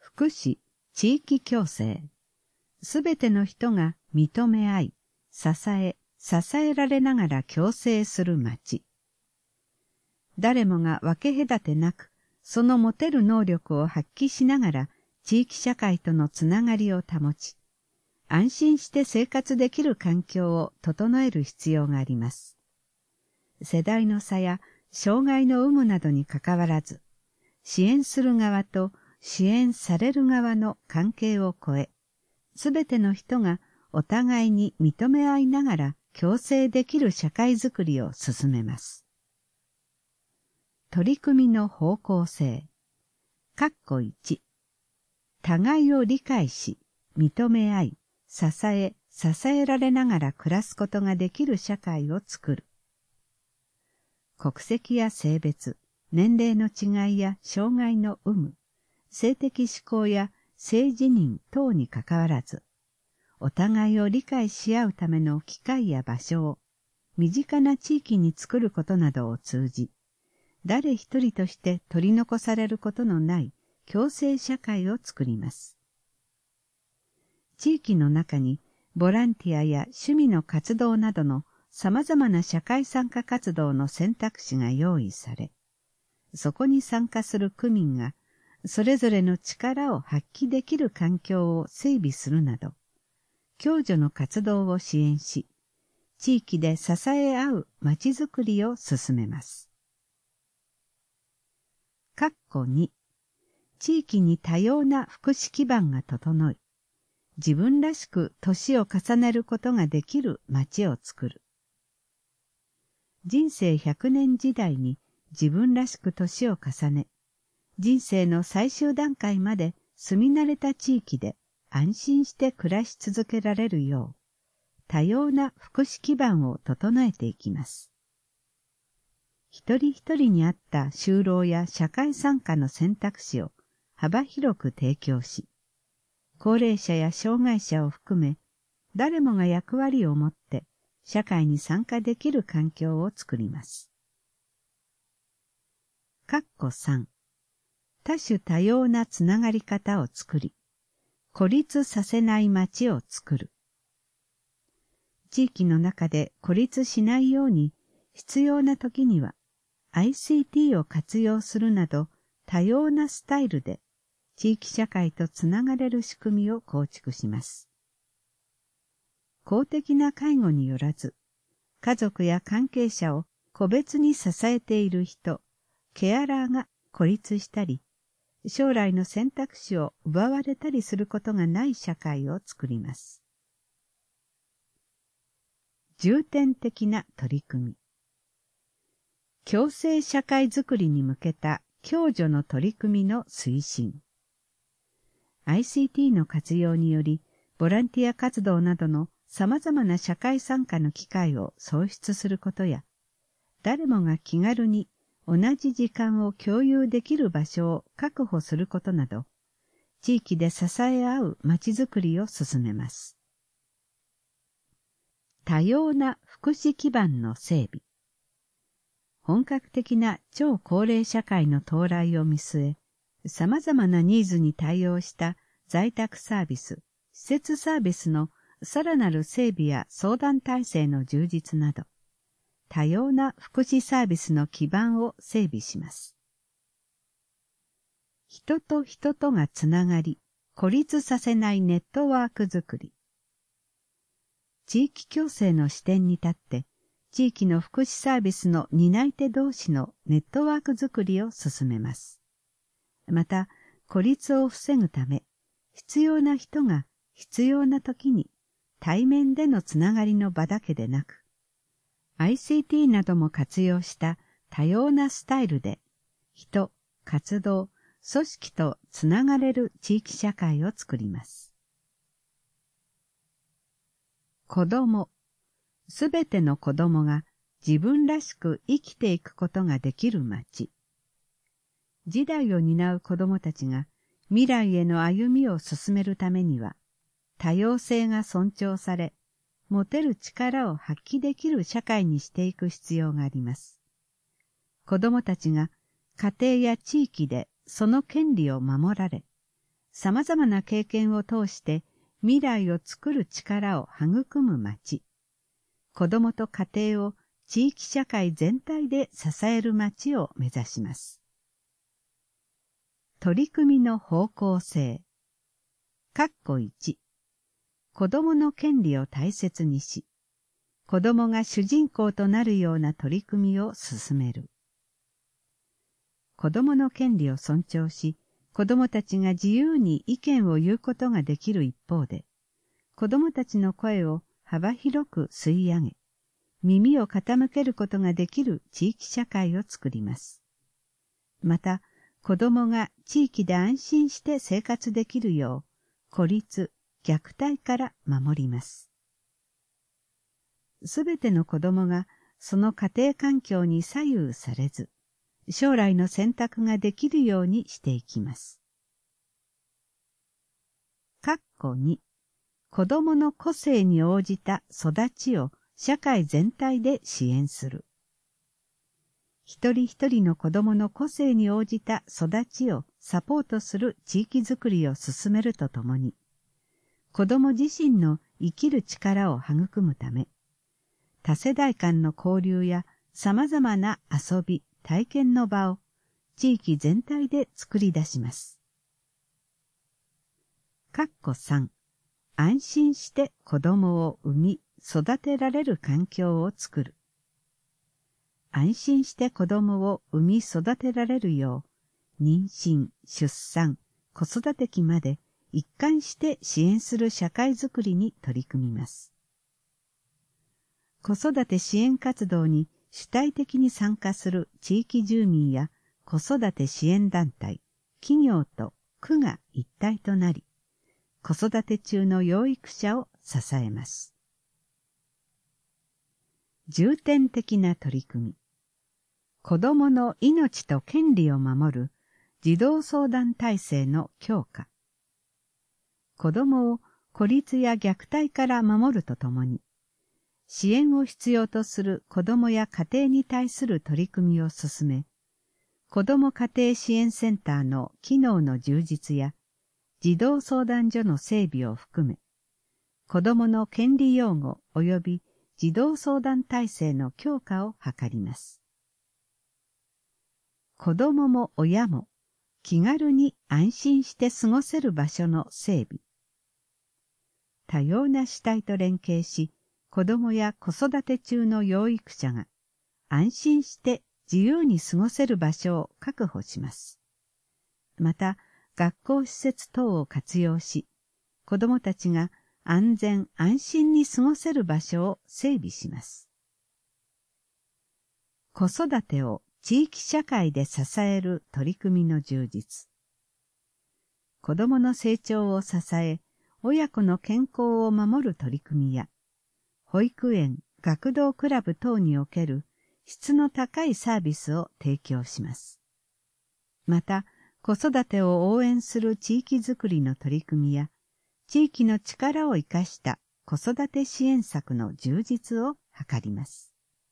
福祉、地域共生。すべての人が認め合い、支えられながら共生する町。誰もが分け隔てなく、その持てる能力を発揮しながら地域社会とのつながりを保ち、安心して生活できる環境を整える必要があります。世代の差や障害の有無などにかかわらず、支援する側と支援される側の関係を超え、すべての人がお互いに認め合いながら共生できる社会づくりを進めます。取り組みの方向性。1、互いを理解し、認め合い、支えられながら暮らすことができる社会を作る。国籍や性別、年齢の違いや障害の有無、性的指向や性自認等にかかわらず、お互いを理解し合うための機会や場所を身近な地域に作ることなどを通じ、誰一人として取り残されることのない共生社会を作ります。地域の中にボランティアや趣味の活動などの様々な社会参加活動の選択肢が用意され、そこに参加する区民がそれぞれの力を発揮できる環境を整備するなど、共助の活動を支援し、地域で支え合うまちづくりを進めます。2、地域に多様な福祉基盤が整い、自分らしく年を重ねることができる町を作る。人生100年時代に自分らしく年を重ね、人生の最終段階まで住み慣れた地域で安心して暮らし続けられるよう、多様な福祉基盤を整えていきます。一人一人に合った就労や社会参加の選択肢を幅広く提供し、高齢者や障害者を含め、誰もが役割を持って社会に参加できる環境を作ります。3、多種多様なつながり方を作り、孤立させない町を作る。地域の中で孤立しないように、必要な時には ICT を活用するなど多様なスタイルで地域社会とつながれる仕組みを構築します。公的な介護によらず、家族や関係者を個別に支えている人、ケアラーが孤立したり、将来の選択肢を奪われたりすることがない社会を作ります。重点的な取り組み。共生社会づくりに向けた共助の取り組みの推進。ICT の活用により、ボランティア活動などの様々な社会参加の機会を創出することや、誰もが気軽に同じ時間を共有できる場所を確保することなど、地域で支え合うまちづくりを進めます。多様な福祉基盤の整備。本格的な超高齢社会の到来を見据え、様々なニーズに対応した在宅サービス、施設サービスのさらなる整備や相談体制の充実など、多様な福祉サービスの基盤を整備します。人と人とがつながり、孤立させないネットワークづくり。地域共生の視点に立って、地域の福祉サービスの担い手同士のネットワークづくりを進めます。また、孤立を防ぐため、必要な人が必要な時に対面でのつながりの場だけでなく、ICT なども活用した多様なスタイルで、人、活動、組織とつながれる地域社会を作ります。子ども、すべての子どもが自分らしく生きていくことができる街。次代を担う子どもたちが未来への歩みを進めるためには、多様性が尊重され、持てる力を発揮できる社会にしていく必要があります。子どもたちが家庭や地域でその権利を守られ、 様々な経験を通して未来を作る力を育む町、子どもと家庭を地域社会全体で支える町を目指します。取り組みの方向性。1、子どもの権利を大切にし、子どもが主人公となるような取り組みを進める。子どもの権利を尊重し、子どもたちが自由に意見を言うことができる一方で、子どもたちの声を幅広く吸い上げ、耳を傾けることができる地域社会を作ります。また、子どもが地域で安心して生活できるよう、孤立、虐待から守ります。すべての子どもがその家庭環境に左右されず、将来の選択ができるようにしていきます。2、子どもの個性に応じた育ちを社会全体で支援する。一人一人の子どもの個性に応じた育ちをサポートする地域づくりを進めるとともに、子ども自身の生きる力を育むため、多世代間の交流や様々な遊び、体験の場を地域全体で作り出します。3、安心して子どもを産み、育てられる環境を作る。安心して子どもを産み育てられるよう、妊娠、出産、子育て期まで一貫して支援する社会づくりに取り組みます。子育て支援活動に主体的に参加する地域住民や子育て支援団体、企業と区が一体となり、子育て中の養育者を支えます。重点的な取り組み。子どもの命と権利を守る児童相談体制の強化。子どもを孤立や虐待から守るとともに、支援を必要とする子どもや家庭に対する取り組みを進め、子ども家庭支援センターの機能の充実や児童相談所の整備を含め、子どもの権利擁護及び児童相談体制の強化を図ります。子どもも親も気軽に安心して過ごせる場所の整備。多様な主体と連携し、子どもや子育て中の養育者が安心して自由に過ごせる場所を確保します。また、学校施設等を活用し、子どもたちが安全安心に過ごせる場所を整備します。子育てを地域社会で支える取り組みの充実。子どもの成長を支え、親子の健康を守る取り組みや、保育園、学童クラブ等における質の高いサービスを提供します。また、子育てを応援する地域づくりの取り組みや、地域の力を生かした子育て支援策の充実を図ります。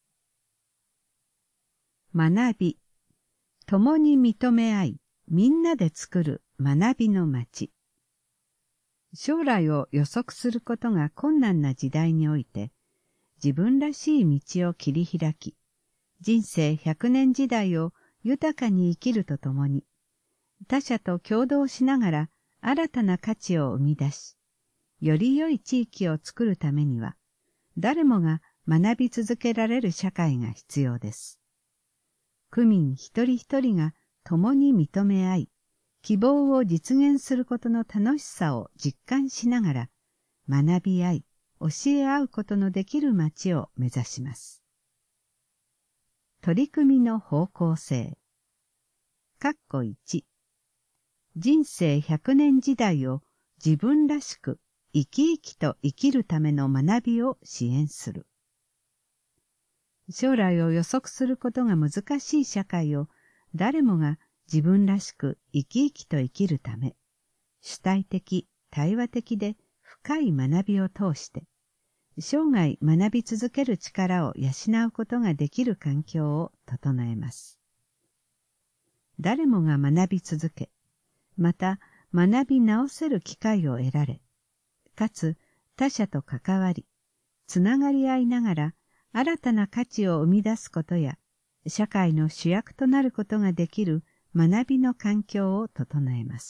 学び、共に認め合い、みんなで作る学びの街。将来を予測することが困難な時代において、自分らしい道を切り開き、人生100年時代を豊かに生きるとともに、他者と協働しながら新たな価値を生み出し、より良い地域を作るためには、誰もが学び続けられる社会が必要です。区民一人一人が共に認め合い、希望を実現することの楽しさを実感しながら、学び合い、教え合うことのできる街を目指します。取り組みの方向性。1、人生100年時代を自分らしく生き生きと生きるための学びを支援する。将来を予測することが難しい社会を誰もが自分らしく生き生きと生きるため、主体的、対話的で深い学びを通して、生涯学び続ける力を養うことができる環境を整えます。誰もが学び続け、また学び直せる機会を得られ、かつ他者と関わり、つながり合いながら新たな価値を生み出すことや、社会の主役となることができる学びの環境を整えます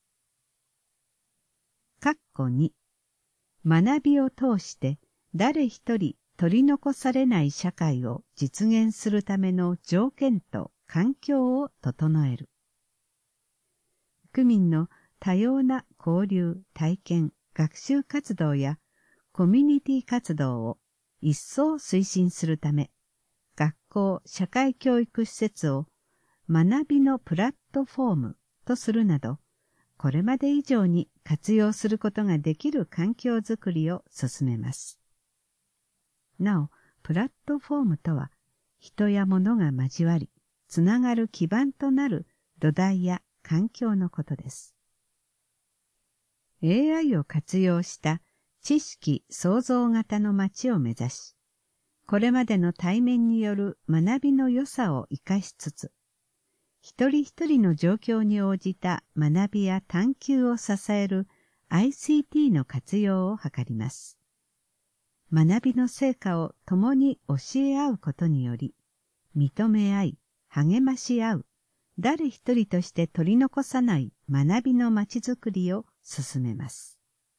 。2、学びを通して誰一人取り残されない社会を実現するための条件と環境を整える。区民の多様な交流、体験、学習活動やコミュニティ活動を一層推進するため、学校・社会教育施設を学びのプラットフォームとするなど、これまで以上に活用することができる環境づくりを進めます。なお、プラットフォームとは、人や物が交わり、つながる基盤となる土台や環境のことです。AI を活用した知識創造型の街を目指し、これまでの対面による学びの良さを生かしつつ、一人一人の状況に応じた学びや探求を支える ICT の活用を図ります。学びの成果を共に教え合うことにより、認め合い、励まし合う、誰一人として取り残さない学びのまちづくりを進めます。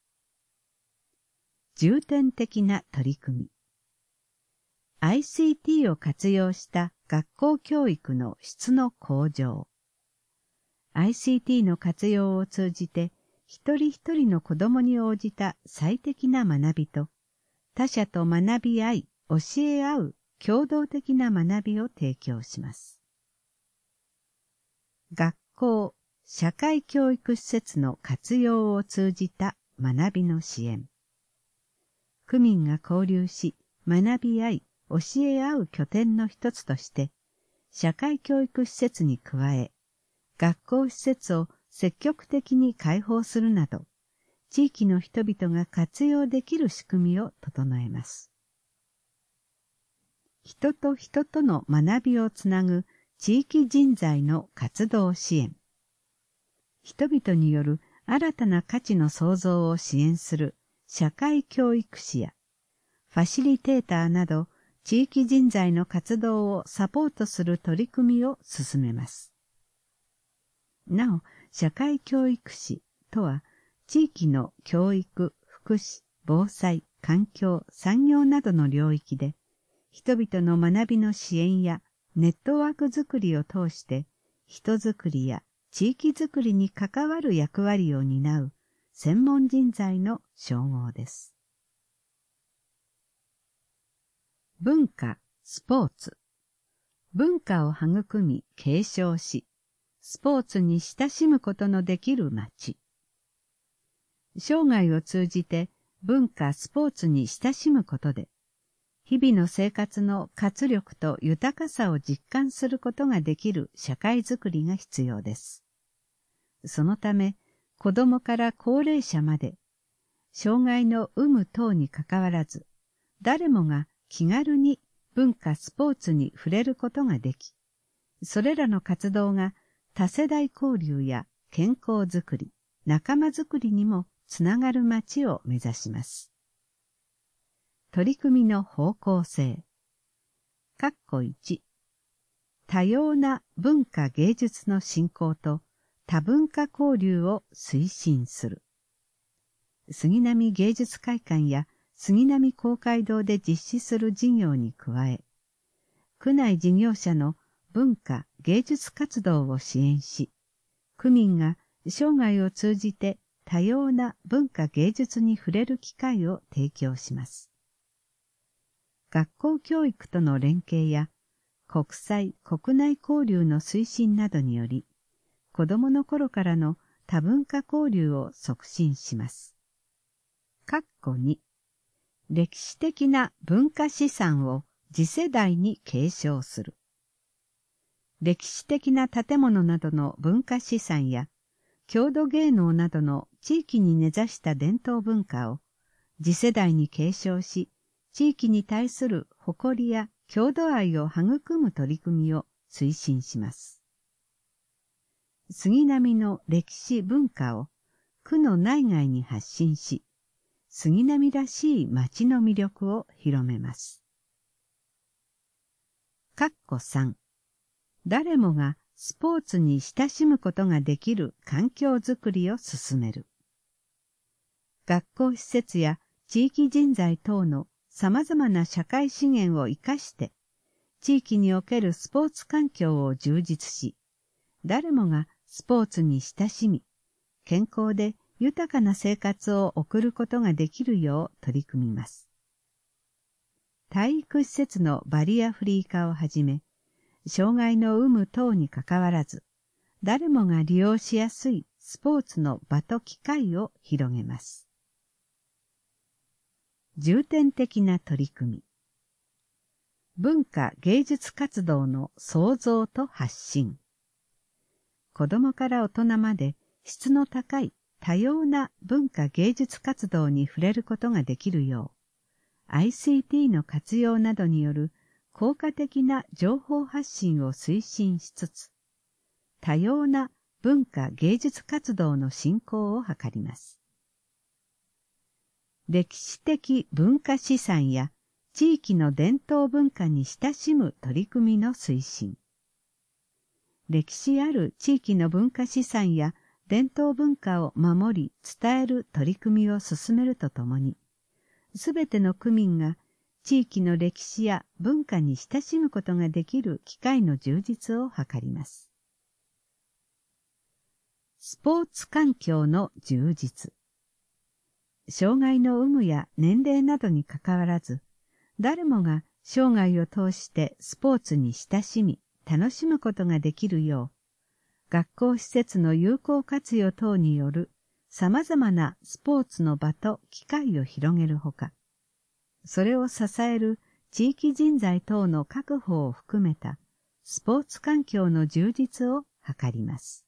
重点的な取り組み。ICT を活用した学校教育の質の向上。ICT の活用を通じて、一人一人の子どもに応じた最適な学びと、他者と学び合い、教え合う共同的な学びを提供します。学校・社会教育施設の活用を通じた学びの支援。区民が交流し、学び合い、教え合う拠点の一つとして、社会教育施設に加え、学校施設を積極的に開放するなど、地域の人々が活用できる仕組みを整えます。人と人との学びをつなぐ地域人材の活動支援。人々による新たな価値の創造を支援する社会教育士や、ファシリテーターなど地域人材の活動をサポートする取り組みを進めます。なお、社会教育士とは、地域の教育、福祉、防災、環境、産業などの領域で、人々の学びの支援やネットワークづくりを通して、人づくりや地域づくりに関わる役割を担う専門人材の称号です。文化、スポーツ。文化を育み、継承し、スポーツに親しむことのできる街。生涯を通じて文化・スポーツに親しむことで、日々の生活の活力と豊かさを実感することができる社会づくりが必要です。そのため、子どもから高齢者まで、障害の有無等にかかわらず、誰もが気軽に文化・スポーツに触れることができ、それらの活動が多世代交流や健康づくり、仲間づくりにもつながる街を目指します。取り組みの方向性。1、多様な文化芸術の振興と多文化交流を推進する。杉並芸術会館や杉並公会堂で実施する事業に加え、区内事業者の文化芸術活動を支援し、区民が生涯を通じて多様な文化芸術に触れる機会を提供します。学校教育との連携や国際・国内交流の推進などにより、子どもの頃からの多文化交流を促進します。2、歴史的な文化資産を次世代に継承する。歴史的な建物などの文化資産や郷土芸能などの地域に根ざした伝統文化を次世代に継承し、地域に対する誇りや郷土愛を育む取り組みを推進します。杉並の歴史文化を区の内外に発信し、杉並らしい町の魅力を広めます。3、誰もがスポーツに親しむことができる環境づくりを進める。学校施設や地域人材等の様々な社会資源を生かして、地域におけるスポーツ環境を充実し、誰もがスポーツに親しみ、健康で豊かな生活を送ることができるよう取り組みます。体育施設のバリアフリー化をはじめ、障害の有無等にかかわらず、誰もが利用しやすいスポーツの場と機会を広げます。重点的な取り組み。文化芸術活動の創造と発信。子どもから大人まで質の高い多様な文化芸術活動に触れることができるよう、ICT の活用などによる効果的な情報発信を推進しつつ、多様な文化芸術活動の振興を図ります。歴史的文化資産や地域の伝統文化に親しむ取り組みの推進。歴史ある地域の文化資産や伝統文化を守り伝える取り組みを進めるとともに、すべての区民が地域の歴史や文化に親しむことができる機会の充実を図ります。スポーツ環境の充実。障害の有無や年齢などにかかわらず、誰もが生涯を通してスポーツに親しみ、楽しむことができるよう、学校施設の有効活用等による様々なスポーツの場と機会を広げるほか、それを支える地域人材等の確保を含めたスポーツ環境の充実を図ります。